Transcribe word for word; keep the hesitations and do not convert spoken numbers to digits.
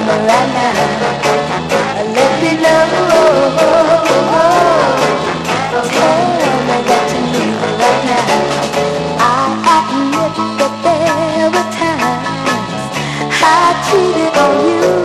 right now. Let me know. Tell me that you need me right now. I admit that there were times I cheated on you.